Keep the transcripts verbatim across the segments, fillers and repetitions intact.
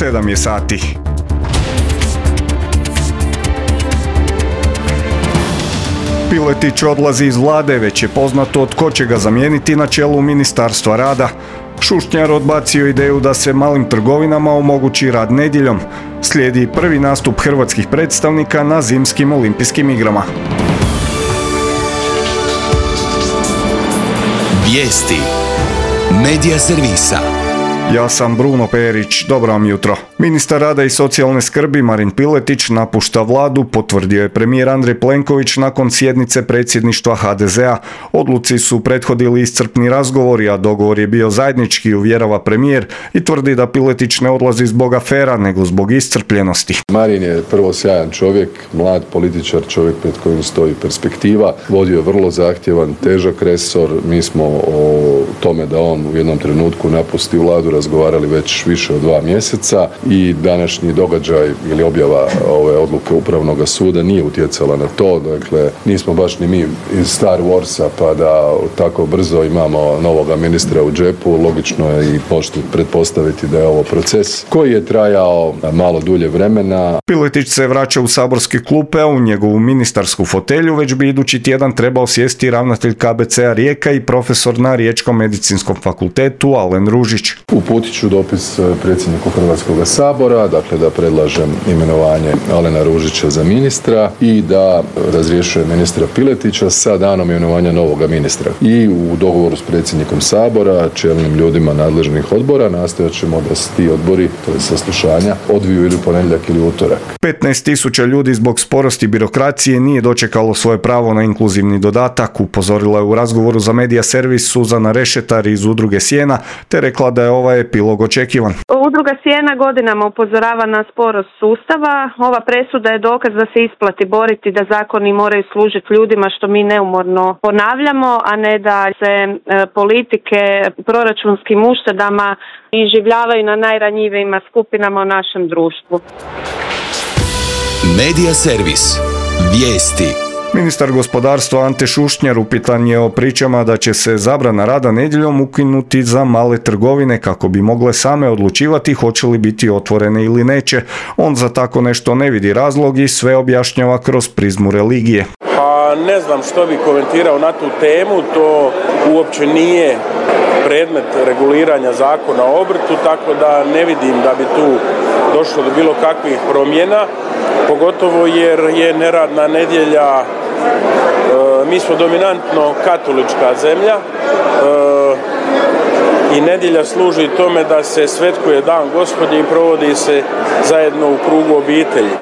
sedam je sati. Piletić odlazi iz vlade, već je poznato tko će ga zamijeniti na čelu Ministarstva rada. Šušnjar odbacio ideju da se malim trgovinama omogući rad nedjeljom. Slijedi prvi nastup hrvatskih predstavnika na zimskim olimpijskim igrama. Vijesti Medija servisa. Ja sam Bruno Perić, dobro vam jutro. Ministar rada i socijalne skrbi Marin Piletić napušta vladu, potvrdio je premijer Andrej Plenković nakon sjednice predsjedništva ha de zea. Odluci su prethodili iscrpni razgovori, a dogovor je bio zajednički, uvjerava premijer i tvrdi da Piletić ne odlazi zbog afera, nego zbog iscrpljenosti. Marin je prvo sjajan čovjek, mlad političar, čovjek pred kojim stoji perspektiva. Vodio je vrlo zahtjevan, težak resor. Mi smo o tome da on u jednom trenutku napusti vladu razgovarali već više od dva mjeseca i današnji događaj ili objava ove odluke Upravnog suda nije utjecala na to. Dakle, nismo baš ni mi iz Star Warsa pa da tako brzo imamo novoga ministra u džepu. Logično je i pretpostaviti da je ovo proces koji je trajao malo dulje vremena. Piletić se vraća u saborske klupe, a u njegovu ministarsku fotelju već bi idući tjedan trebao sjesti ravnatelj ka be ce a Rijeka i profesor na Riječkom medicinskom fakultetu Alen Ružić. Uputit ću dopis predsjedniku Hrvatskog sabora, dakle da predlažem imenovanje Alena Ružića za ministra i da razrješuje ministra Piletića sa danom imenovanja novoga ministra. I u dogovoru s predsjednikom sabora, čelnim ljudima nadležnih odbora, nastojat ćemo da se ti odbori, to je saslušanja, odviju ili ponedjeljak ili utorak. petnaest tisuća ljudi zbog sporosti birokracije nije dočekalo svoje pravo na inkluzivni dodatak, upozorila je u razgovoru za Medija servis Suzana Rešetar iz udruge Sjena, te rekla da je ovaj epilog očekivan. Udruga Sjena godinama upozorava na sporost sustava. Ova presuda je dokaz da se isplati boriti da zakoni moraju služiti ljudima, što mi neumorno ponavljamo, a ne da se e, politike proračunskim uštedama iživljavaju na najranjivijima skupinama u našem društvu. Medija servis. Vijesti. Ministar gospodarstva Ante Šušnjar upitan je o pričama da će se zabrana rada nedjeljom ukinuti za male trgovine kako bi mogle same odlučivati hoće li biti otvorene ili neće. On za tako nešto ne vidi razlog i sve objašnjava kroz prizmu religije. Pa ne znam što bi komentirao na tu temu, to uopće nije predmet reguliranja zakona o obrtu, tako da ne vidim da bi tu došlo do bilo kakvih promjena, pogotovo jer je neradna nedjelja, e, mi smo dominantno katolička zemlja e, i nedjelja služi tome da se svetkuje dan Gospodnji i provodi se zajedno u krugu obitelji.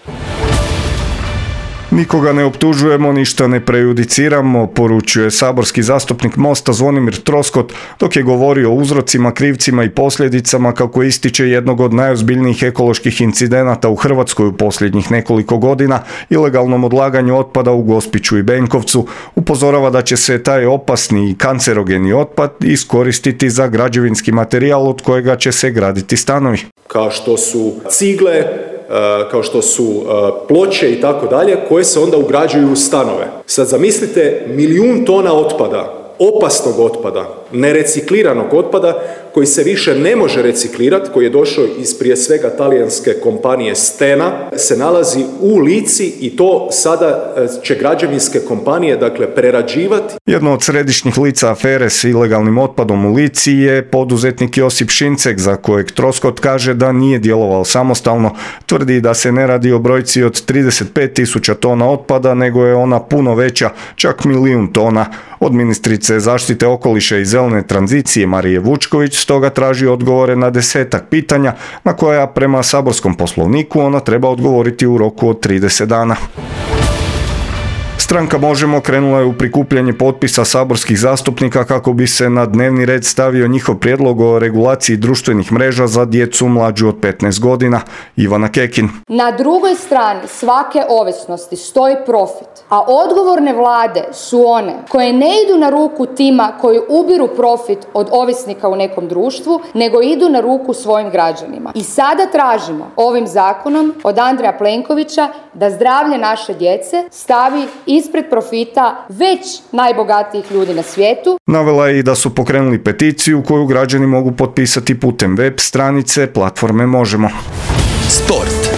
Nikoga ne optužujemo, ništa ne prejudiciramo, poručuje saborski zastupnik Mosta Zvonimir Troskot dok je govorio o uzrocima, krivcima i posljedicama kako ističe jednog od najozbiljnijih ekoloških incidenata u Hrvatskoj u posljednjih nekoliko godina, ilegalnom odlaganju otpada u Gospiću i Benkovcu. Upozorava da će se taj opasni i kancerogeni otpad iskoristiti za građevinski materijal od kojega će se graditi stanovi. Kao što su cigle, kao što su ploče i tako dalje, koje se onda ugrađuju u stanove. Sad zamislite milijun tona otpada, opasnog otpada, nerecikliranog otpada, koji se više ne može reciklirati, koji je došao iz prije svega talijanske kompanije Stena, se nalazi u Lici i to sada će građevinske kompanije dakle prerađivati. Jedno od središnjih lica afere s ilegalnim otpadom u Lici je poduzetnik Josip Šincek, za kojeg Troskot kaže da nije djelovao samostalno. Tvrdi da se ne radi o brojci od trideset pet tisuća tona otpada, nego je ona puno veća, čak milijun tona. Od ministrice zaštite okoliša i zelene tranzicije Marije Vučković stoga traži odgovore na desetak pitanja na koja prema saborskom poslovniku ona treba odgovoriti u roku od trideset dana. Stranka Možemo krenula je u prikupljanje potpisa saborskih zastupnika kako bi se na dnevni red stavio njihov prijedlog o regulaciji društvenih mreža za djecu mlađu od petnaest godina. Ivana Kekin. Na drugoj strani svake ovisnosti stoji profit, a odgovorne vlade su one koje ne idu na ruku tima koji ubiru profit od ovisnika u nekom društvu, nego idu na ruku svojim građanima. I sada tražimo ovim zakonom od Andreja Plenkovića da zdravlje naše djece stavi ispred profita već najbogatijih ljudi na svijetu. Navela je i da su pokrenuli peticiju koju građani mogu potpisati putem web stranice platforme Možemo. Sport.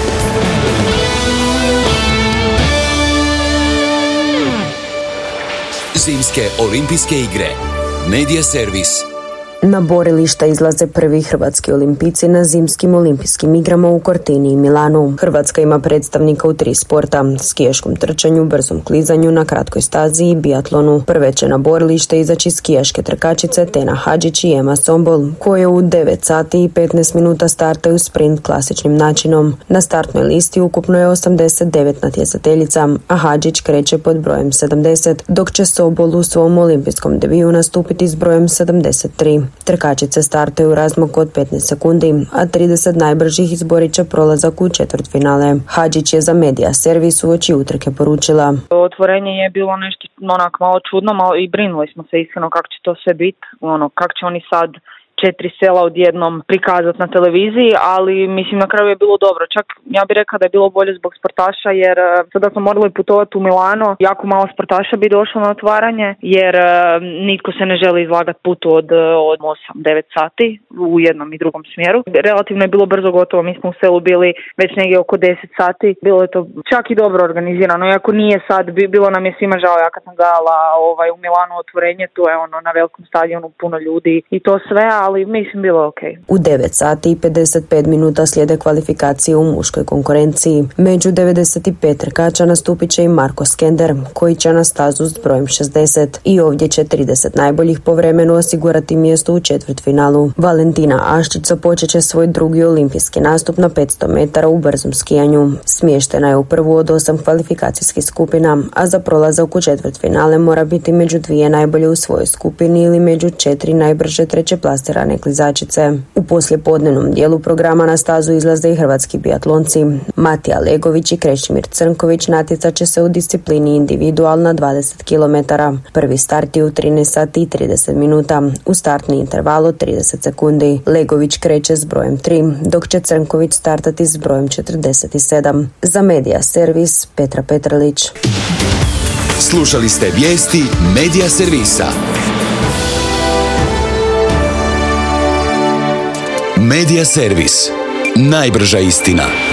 Zimske olimpijske igre. Medija servis. Na borilišta izlaze prvi hrvatski olimpijci na zimskim olimpijskim igrama u Cortini i Milanu. Hrvatska ima predstavnika u tri sporta: skijaškom trčanju, brzom klizanju na kratkoj stazi i biatlonu. Prve će na borilište izaći skijaške trkačice Tena Hadžić i Ema Sombol, koje u devet sati i petnaest minuta startaju sprint klasičnim načinom. Na startnoj listi ukupno je osamdeset devet natjecateljica, a Hadžić kreće pod brojem sedamdeset, dok će Sombol u svom olimpijskom debiju nastupiti s brojem sedamdeset tri. Trkačice startaju razmak od petnaest sekundi, a trideset najbržih izborit će prolazak u četvrtfinale. Hadžić je za Medija servis uoči utrke poručila: Otvorenje je bilo nešto onak malo čudno, malo i brinuli smo se iskreno kako će to sve biti, ono, kako će oni sad četiri sela odjednom prikazati na televiziji, ali mislim na kraju je bilo dobro. Čak ja bih rekla da je bilo bolje zbog sportaša, jer sada smo morali putovati u Milano, jako malo sportaša bi došlo na otvaranje, jer nitko se ne želi izlagati putu od, od osam devet sati u jednom i drugom smjeru. Relativno je bilo brzo gotovo, mi smo u selu bili već negdje oko deset sati, bilo je to čak i dobro organizirano, iako nije sad, bilo nam je svima žao, ja kad sam gledala ovaj, u Milanu otvorenje, to je ono na velikom stadionu puno ljudi i to sve, ali mislim bilo ok. U devet sati i pedeset pet minuta slijede kvalifikacije u muškoj konkurenciji. Među devedeset pet trkača nastupit će i Marko Skender, koji će na stazu s brojem šezdeset. I ovdje će trideset najboljih po vremenu osigurati mjesto u četvrtfinalu. Valentina Aščić započet će svoj drugi olimpijski nastup na petsto metara u brzom skijanju. Smještena je u prvu od osam kvalifikacijskih skupina, a za prolazak u četvrtfinale mora biti među dvije najbolje u svojoj skupini ili među četiri najbrže treće plasirane klizačice. U poslijepodnevnom dijelu programa na stazu izlaze i hrvatski biatlonci. Matija Legović i Krešimir Crnković natjecat će se u disciplini individual na dvadeset kilometara. Prvi start je u trinaest sati i trideset minuta, u startni interval od trideset sekundi. Legović kreće s brojem tri, dok će Crnković startati s brojem četrdeset sedam. Za Medija servis Petra Petralić. Slušali ste vijesti Medija servisa. Medija servis. Najbrža istina.